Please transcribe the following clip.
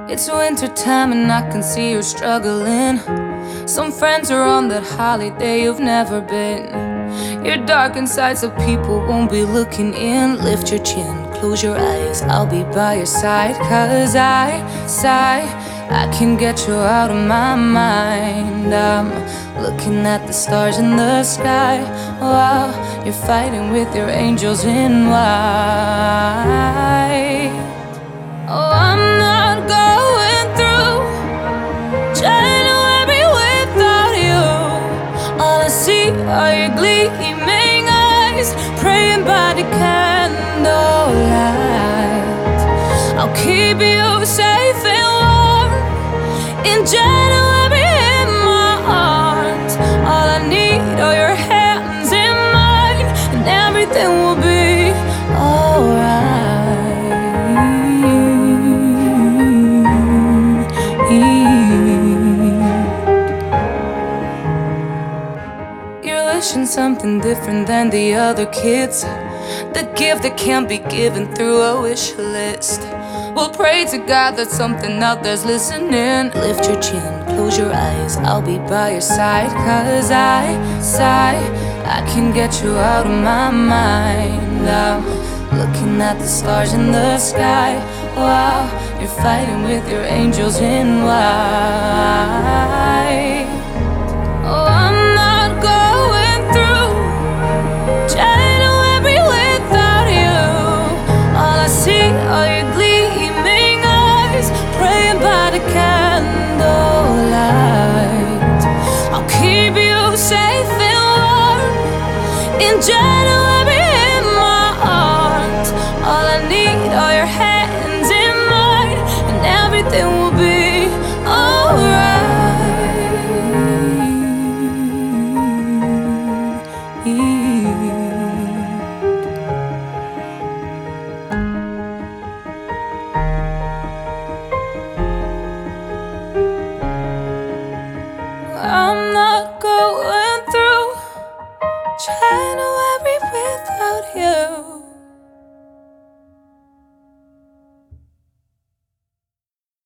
It's winter time and I can see you're struggling. Some friends are on that holiday you've never been. You're dark inside so people won't be looking in. Lift your chin, close your eyes, I'll be by your side. Cause I can get you out of my mind. I'm looking at the stars in the sky while you're fighting with your angels in white. Oh, I'm not going through January without you. All I see are your gleaming eyes, praying by the candlelight. I'll keep you safe and warm in January in my arms. All I need are your hands in mine, and everything will be alright. You're wishing something different than the other kids, the gift that can't be given through a wish list. We'll pray to God that something out there's listening. Lift your chin, close your eyes, I'll be by your side. Cause I can get you out of my mind. I'm looking at the stars in the sky while you're fighting with your angels in white. Oh, I'm not going through January without you. All I see are your gleaming eyes, praying by the candlelight. I'll keep you safe and warm in January in my arms. All I need are your hands in mine, and everything will be alright. I'm not going through January without you.